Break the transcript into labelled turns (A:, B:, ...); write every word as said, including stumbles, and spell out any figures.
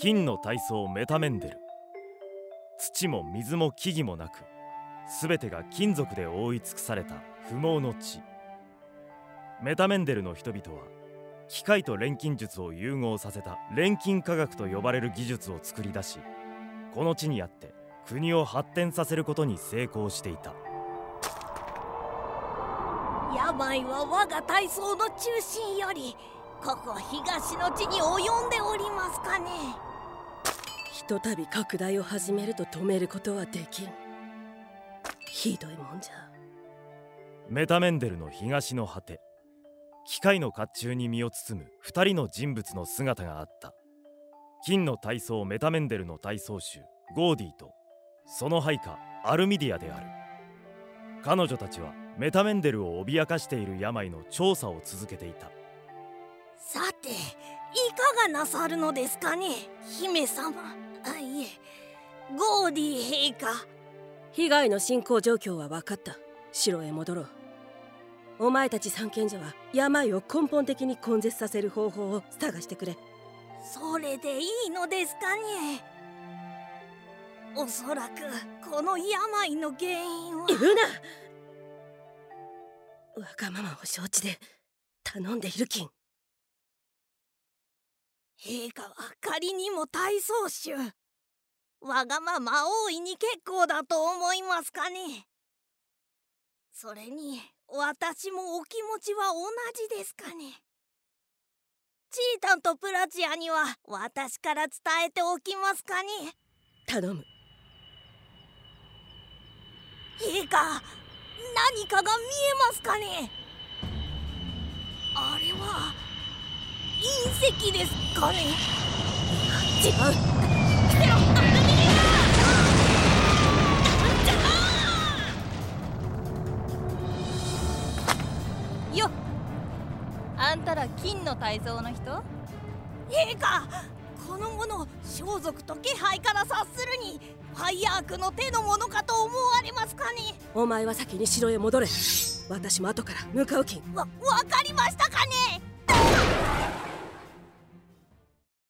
A: 金の大層メタメンデル。土も水も木々もなく、すべてが金属で覆い尽くされた不毛の地。メタメンデルの人々は機械と錬金術を融合させた錬金科学と呼ばれる技術を作り出し、この地にあって国を発展させることに成功していた。
B: 病は我が大曹の中心よりここ東の地に及んでおりますかね。
C: ひとたび拡大を始めると止めることはできん。ひどいもんじゃ。
A: メタメンデルの東の果て、機械の甲冑に身を包む二人の人物の姿があった。金の大曹メタメンデルの大曹衆ゴーディとその配下アルミディアである。彼女たちはメタメンデルを脅かしている病の調査を続けていた。
B: さて、いかがなさるのですかね、姫様。あ、いえ、ゴーディ陛下。
C: 被害の進行状況は分かった。城へ戻ろう。お前たち三賢者は病を根本的に根絶させる方法を探してくれ。
B: それでいいのですかね。おそらくこの病の原因は。
C: 言うな。わがままを承知で頼んでいるきん。
B: 陛下は仮にも大宗主、わがまま大いに結構だと思いますかね。それに私もお気持ちは同じですかね。チータンとプラチアには私から伝えておきますかね。
C: 頼む。
B: 陛下、何かが見えますかね。あれは隕石ですかね。
C: 違う。
B: 来てよ、アルミデ
D: ィア。よっ、あんたら金の大曹の人？
B: 陛下、この者装束と気配から察するにファイヤークの手のものかと思われますかね。
C: お前は先に城へ戻れ。私も後から向かうきん。
B: わ、わかりましたかね。